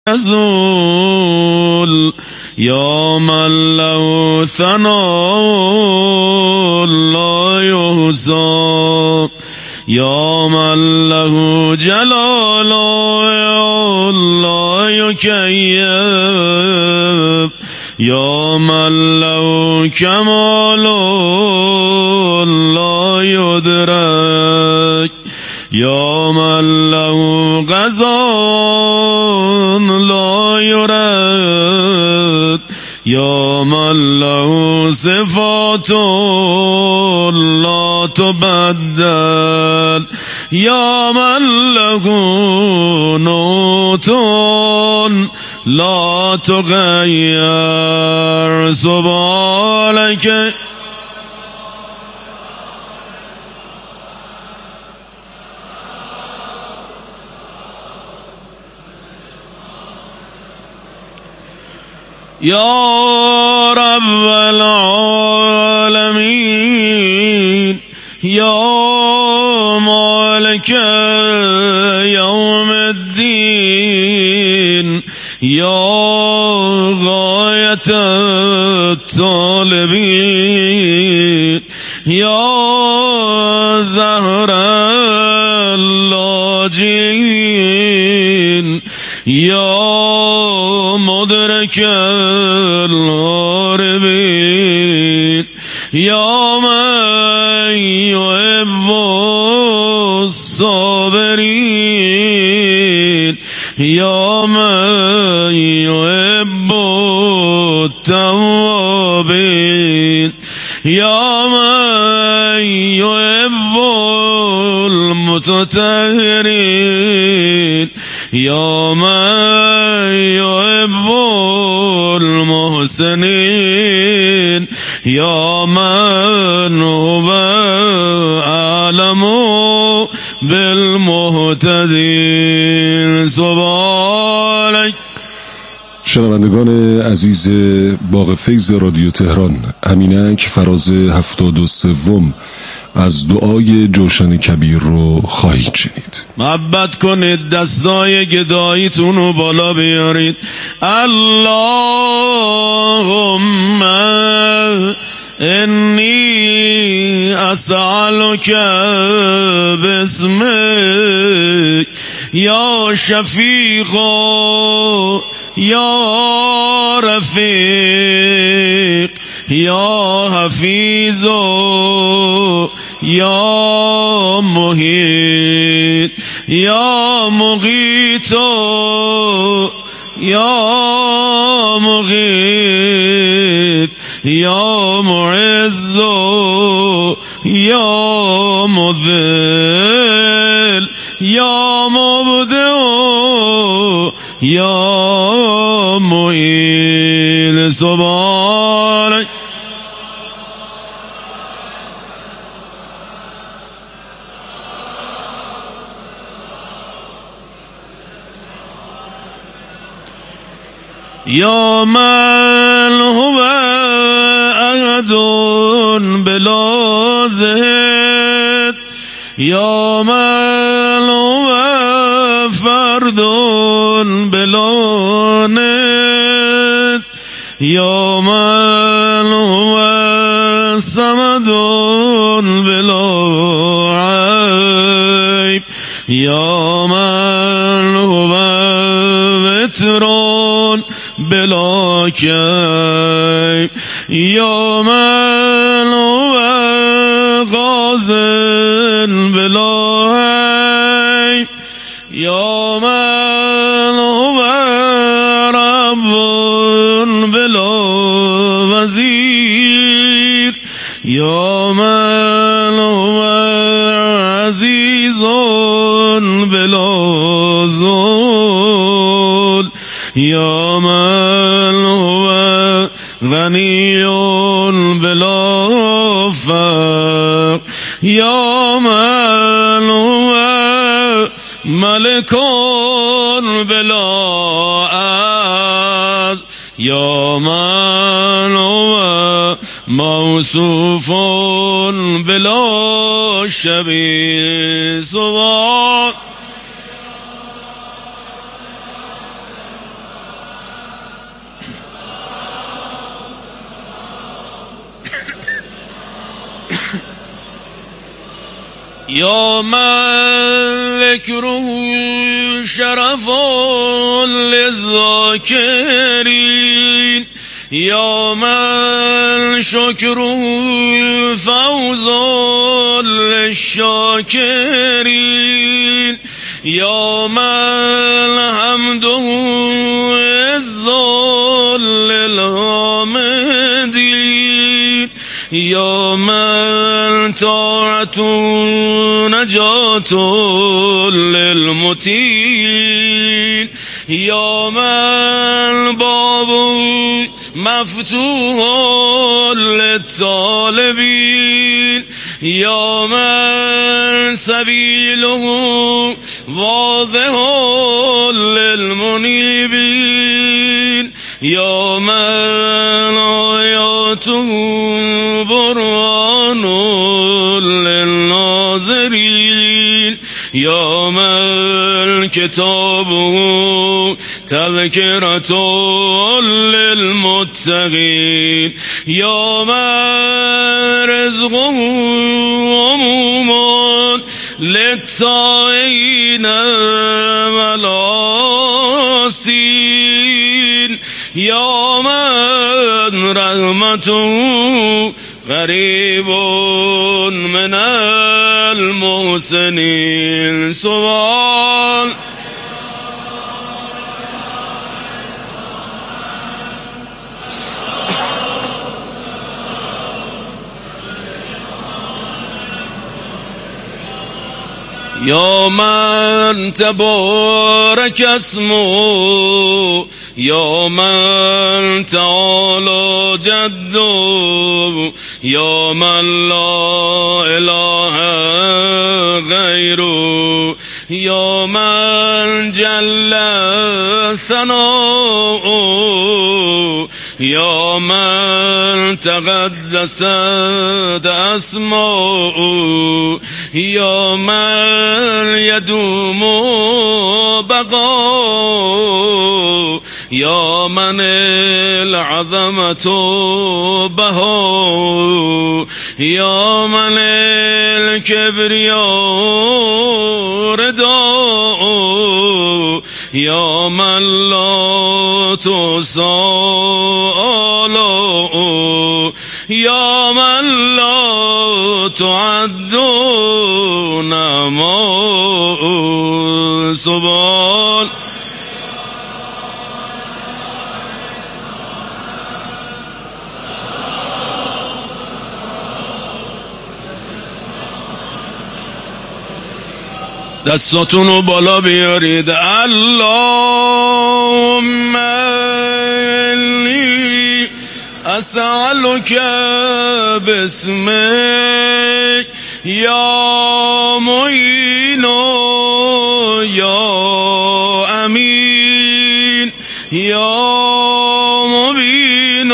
يزول يا من له ثناء لا يحصى يا من له جلال لا يكيف يا من له كمال لا يدرك يا من له قضاء لا يرد يا من له صفات لا تبدل يا من له نوت لا تغير سبحانك يا رب العالمين يا مالك يوم الدين يا غاية الطالبين يا زهر اللاجئين يا مدرك الغاربين يا من يحب الصابرين يا من يحب التوابين يا من يحب المتطهرين يا من يحب المحسنين يا من هو أعلم بالمهتدين سبحانك. شنوندگان عزیز باغ فیض رادیو تهران، امینک فراز 73 از دعای جوشن کبیر رو خواهید شنید. محبت کنید، دستای گداییتون رو بالا بیارید. اللهم انی اسألک باسمک یا شفیق یا رفیق یا حفیظ یا محیط یا مغیث یا مغیث یا معز یا مذل یا مبدع یا معین سبحانک. یا من هو احد بلا ضد یا من هو فرد بلا ند یا من هو صمد بلا عیب یا من هو وتر بلا کیف یا من هو غاز بلا عیب یا من هو رب بلا وزیر یا من هو عزیز بلا ذل یا من هو غنی بلا فقر یا من هو ملک بلا عز یا من هو موصوف بلا شبیه سبحان یا من ذکره شرف للذاکرین یا من شکره فوز للشاکرین یا من حمده عز للحامدین یا من طاعت نجات للمطیعین یا من باب مفتوح للطالبین یا من سبیله واضح للمنیبین یا من آیاته برهان للناظرین یا من کتابه تذکرة للمتقین یا من رزقه عموما للطائعین والعاصین یا من رحمته قریب من المحسنین. سبحان یا من تبارک اسمه یا من تعالی جده یا من لا اله غیره یا من جل ثناؤه یا من تقدست اسماؤه یا من یدوم بقاؤه یا من العظمة بهاؤه یا من الكبرياء رداؤه یا من لا تحصى آلاؤه یا من لا تعد نعماؤه. سبحان دستاتونو بالا بیارید. اللهم انی اسألک باسمک یا معین یا امین یا مبین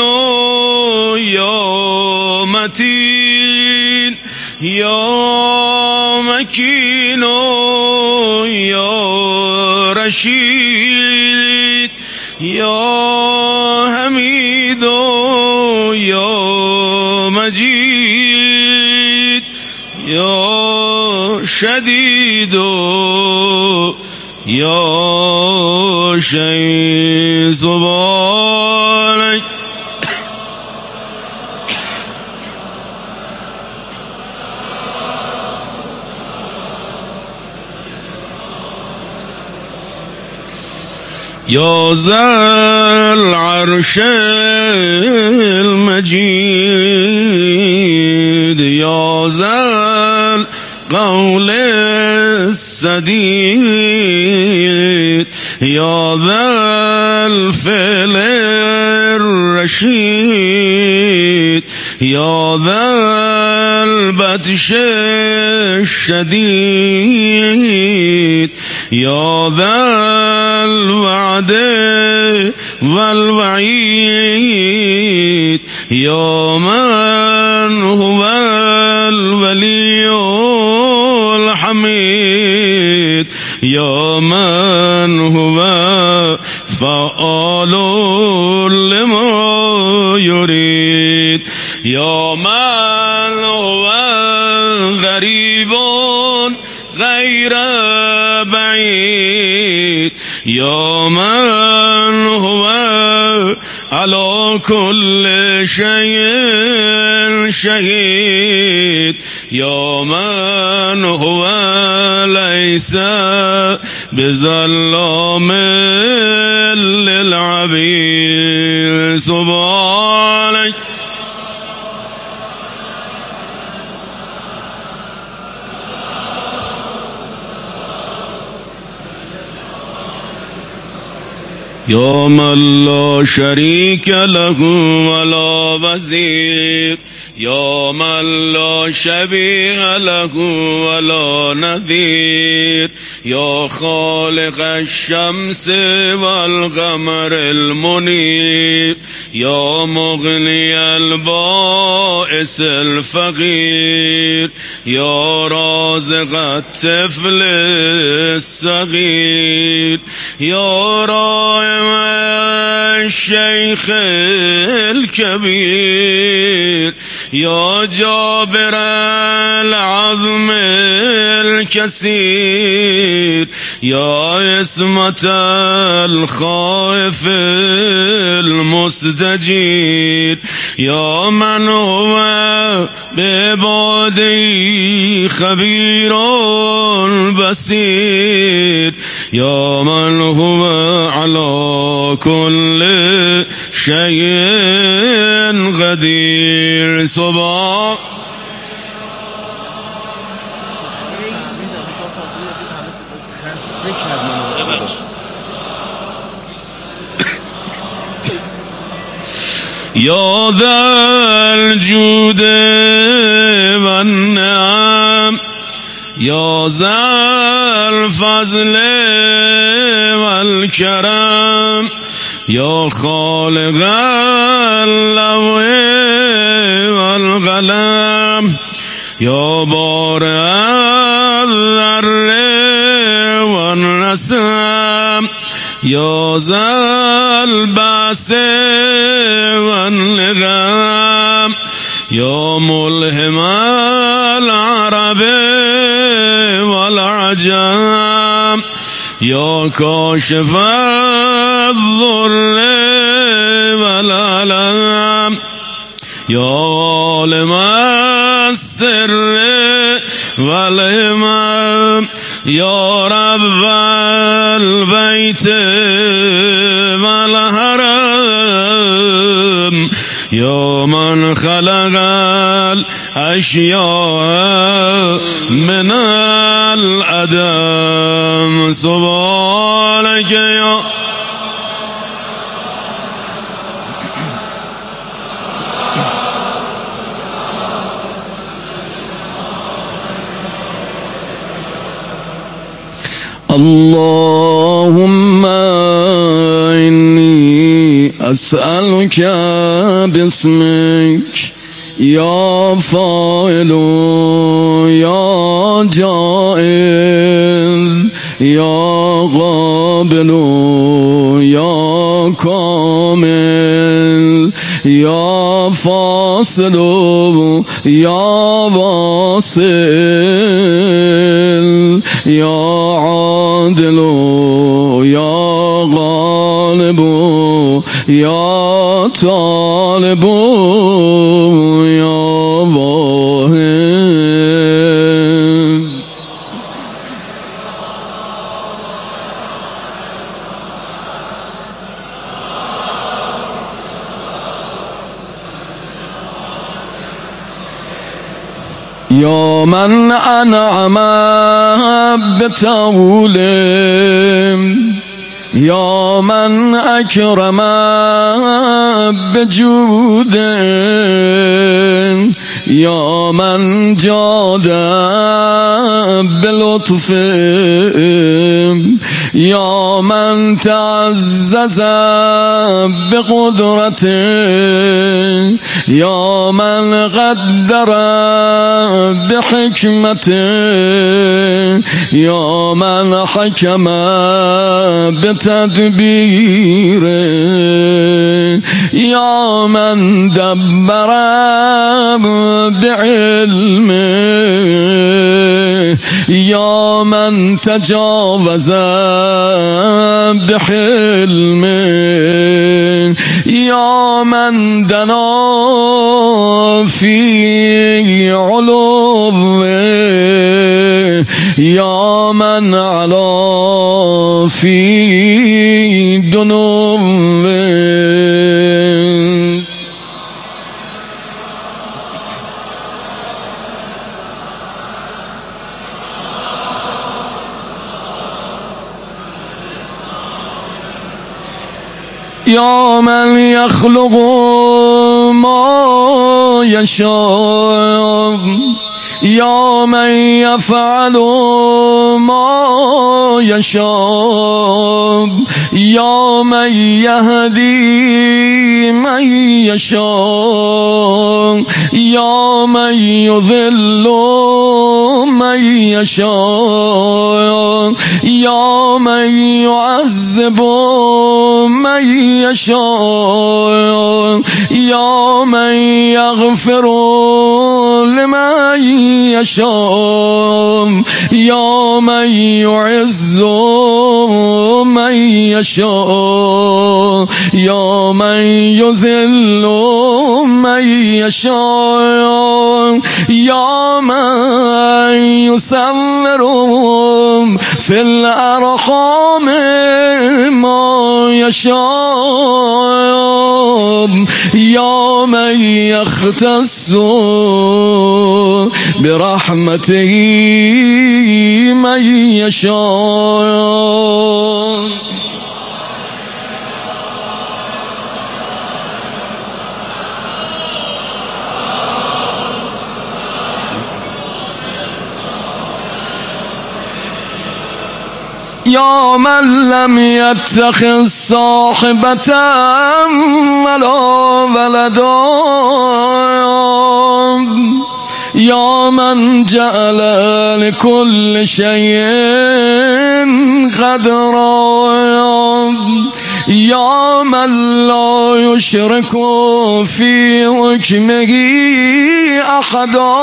یا متین یا مکین یا رشید یا حمید یا مجید یا شدید یا شهید. سبحانک یا ذا العرش المجید یا ذا القول السدید یا ذا الفعل الرشید یا ذا البطش الشدید یا ذا الوعد والوعید یا من هو الولی الحمید یا من هو فعال لما یرید یا من هو غریب یا من هو علی کل شیء شهید یا من هو لیس بظلام للعبید سبحانک یا من لا شریک له ولا وزیر یا من لا شبیه له ولا نظیر یا خالق الشمس والقمر المنیر یا مغنی البائس الفقیر یا رازق الطفل الصغیر یا رائم الشیخ الکبیر یا جابر العظم الكثير یا اسمت الخائف المستجیر یا من هو بعباده خبیر بصیر یا من هو على كل شيء قدیر صبح یا ذا الجود والنعم یا ذا الفضل والکرم یا خالق اللوح والقلم یا بارئ الذر والنسم یا ذا البأس والنغم یا ملهم العرب والعجم یا کاشف الضر والعلم یا عالم السر والهمم یا رب البیت والحرم یا من خلق الاشیاء من العدم سبحانک یا اللهم إني أسألك باسمك يا فاعل يا جائل يا قابل يا كامل يا فاصل يا واصل يا عادل يا غالب يا طالب يا واهب يا من أنعم بطول يا من أكرم بجود يا من جاد بلطف يا من تعزز بقدرته يا من قدر بحكمته يا من حكم بتدبيره يا من دبر بعلمه يا من من تجاوز بحلم یا من دنا فی علو یا من علا فی دنو یا من یخلق ما یشاء یا من یفعل ما یشاء یا من یهدی من یشاء یا من یضل من یشاء یا من یعذب من یشاء یا من یغفر لمن یشاء یا من یعز من یشاء یا من یذل من یشاء یا من یصور فی الارحام ما یشاء یا من یختص برحمته من یشاء. یا من لم یتخذ صاحبة ولا ولدا یا من جعل لكل شيء قدرا یا من لا یشرک فی حکمه احدا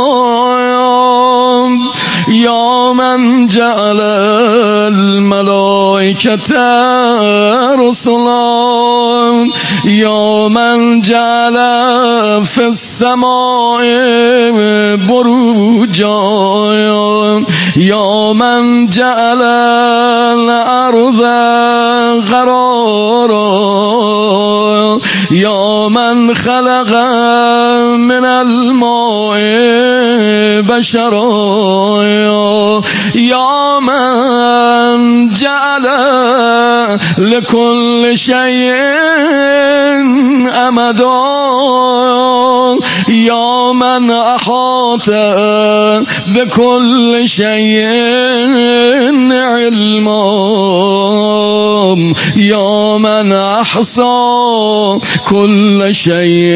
یا من جعل الملائکة رسلا یا من جعل فی السماء بروجا یا من جعل الارض قرارا یا من خلق من الماء بشرا یا من جعل لكل شيء امدا یا من احاط بكل شيء علما یا من احصى كل شيء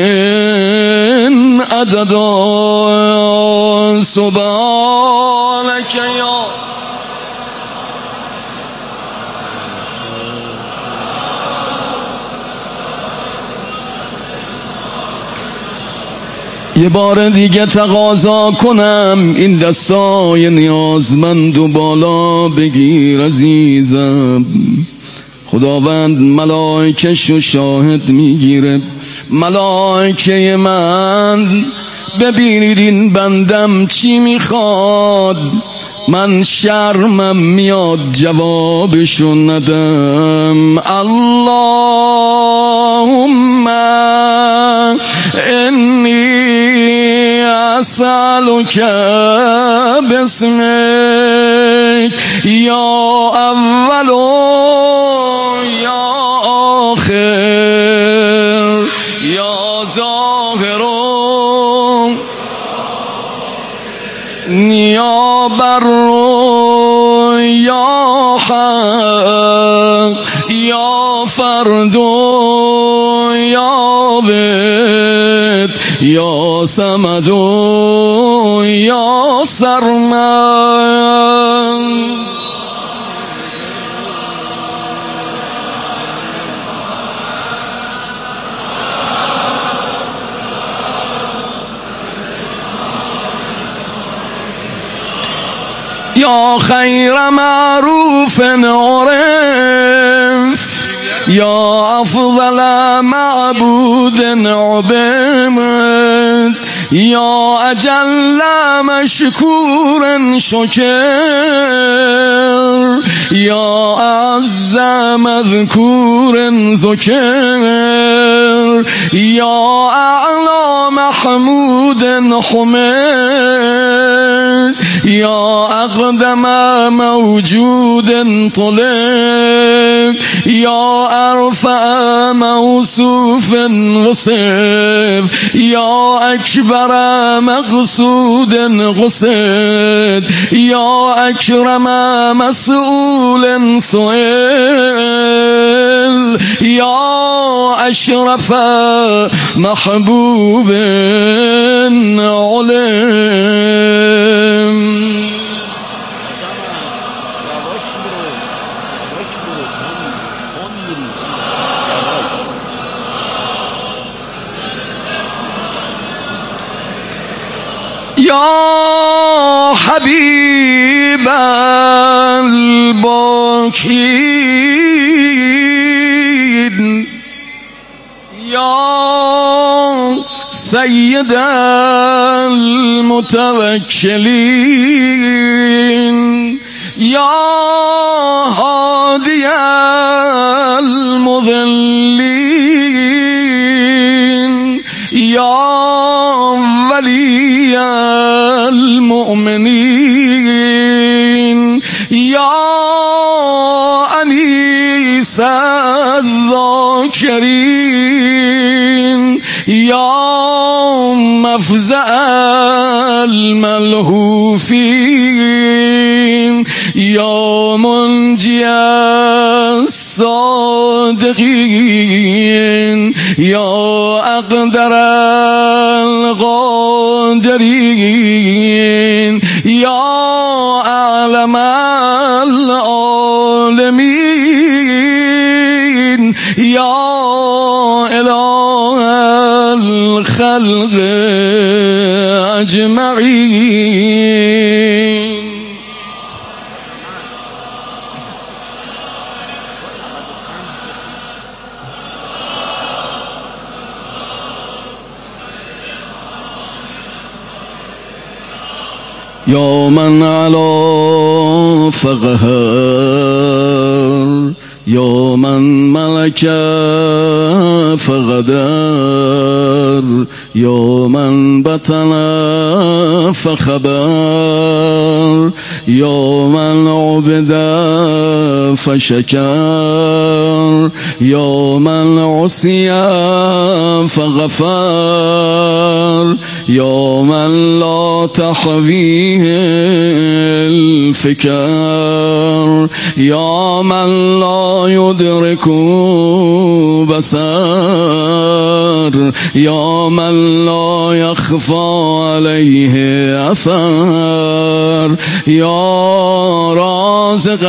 عددا سبحانك یا یه بار دیگه تقاضا کنم این دستای نیازمند و بالا بگیر عزیزم. خداوند ملائکه‌شو شاهد میگیره. ملائکه من ببینید این بندم چی میخواد، من شرمم میاد جوابشو ندم. اللهم انی اسألک باسمک یا اول یا آخر یا ظاهر یا بر یا حق یا فرد یا بت یا صمد یا سرمد. یا خير معروف عرف يا أفضل معبود عبد يا أجل مشكور شكر يا أعز مذكور ذكر يا أعلى محمود حمد يا أقدم موجود طلب يا أرفع موصوف وصف يا أكبر مقصود قصد يا أكرم مسؤول سئل يا أشرف محبوب علم. يا حبيب الباكين يا سيد المتوكلين يا هادي المضلين يا ولي المؤمنين يا أنيس الذاكرين يا مفزع الملهوفين يا منجي الصادقين يا أقدر القادرين يا أعلم العالمين يا إله الخلق أجمعين. يا من على فقهر يا من ملك فغدر يا من بطن فخبر يا من عبد فشكر يا من عصي فغفر يا من لا تحويه الفكر يا من لا يدرك بصر يا من لا يخفى عليه أثر يا رازق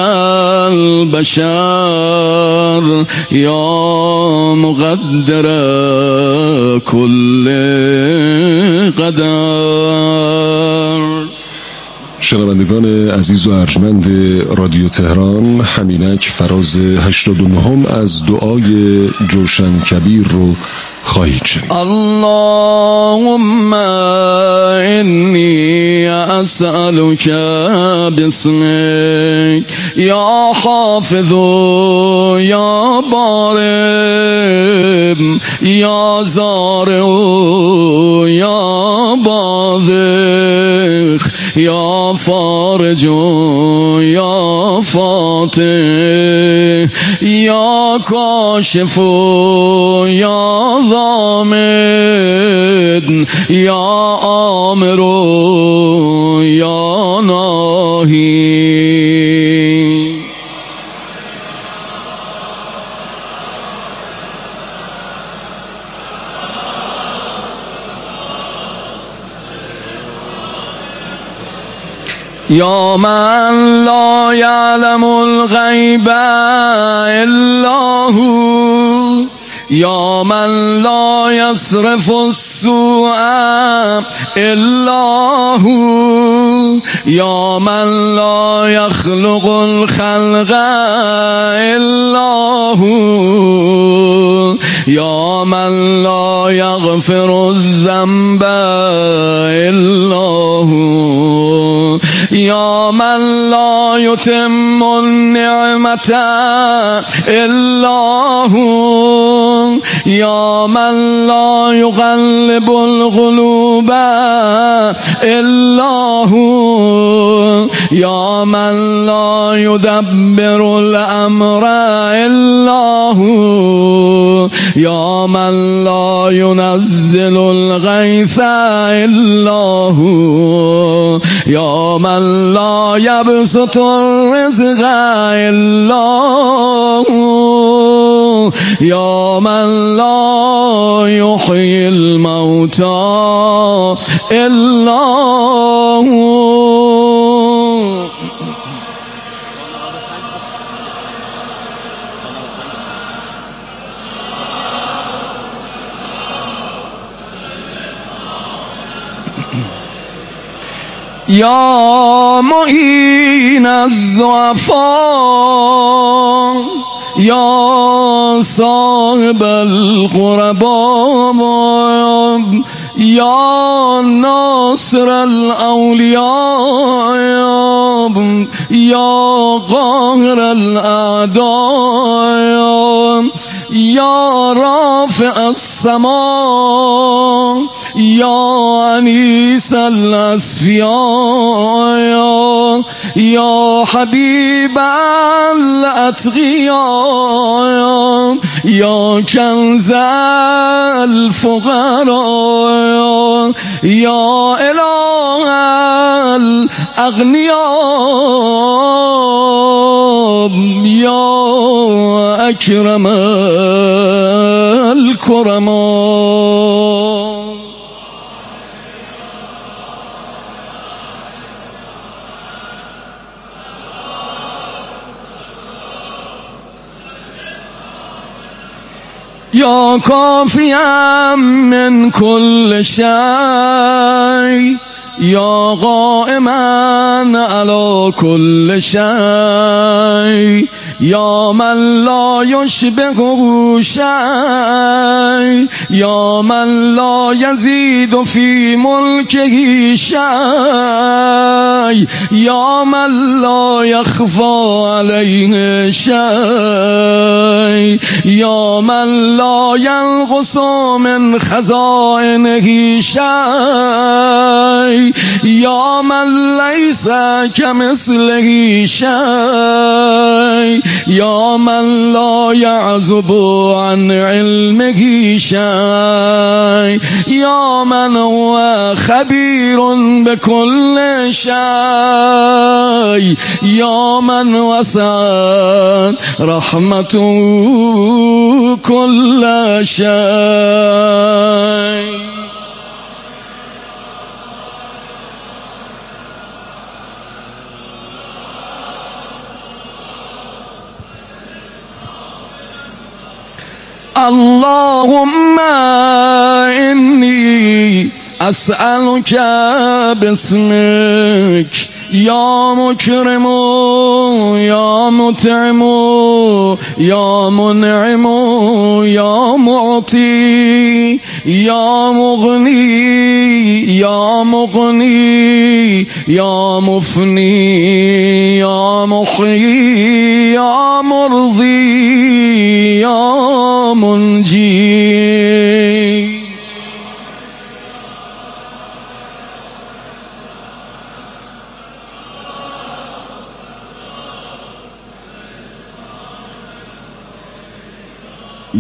البشر يا مقدر كل قدر. شنوندگان عزیز و ارجمند رادیو تهران، همینک فراز 89 از دعای جوشن کبیر رو خواهید شنید. اللهم انی اسألک باسمک یا حافظ یا بارم یا زارع یا باذخ یا فارج یا فاتح یا کاشف یا ضامن یا آمر یا ناهی. یا من لا یعلم الغیب الا هو یا من لا یصرف السوء الا هو، یا من لا یخلق الخلق الا هو، یا من لا یغفر الذنب الا هو، یا من لا یتم النعمت الا هو، یا من لا یقلب القلوب الا هو، یا من لا یدبر الامر الا هو، یا من لا ينزل الغیث الا هو، یا من لا یبسط الرزق الا هو، یا من لا یحیی الموتى الا هو. یا معین الضعفاء، یا صاحب القرباء، یا ناصر الاولیاء، یا قاهر الاعداء، یا رافع السماء، یا انیس الاصفیاء، یا حبیب الاتقیاء، یا کنز الفقراء، یا اله الاغنیاء، یا اکرم الکرماء. یا کافیا من کل شیء، یا قائما علی کل شیء، یا من لا یشبهه شیء، یا من لا یزید فی ملکه شیء، یا من لا یخفی علیه شیء، یا من لا ینقص من خزائنه شیء، یا من لیس کمثله شیء، یا من لا یعزب عن علمه شیء، یا من هو خبیر بكل شیء، یا من وسعت رحمته كل شيء. اللهم إني أسألك باسمك یا مکرم یا مطعم یا منعم یا معطی یا مغنی یا مغنی یا مفنی یا محیی یا مرضی یا منجی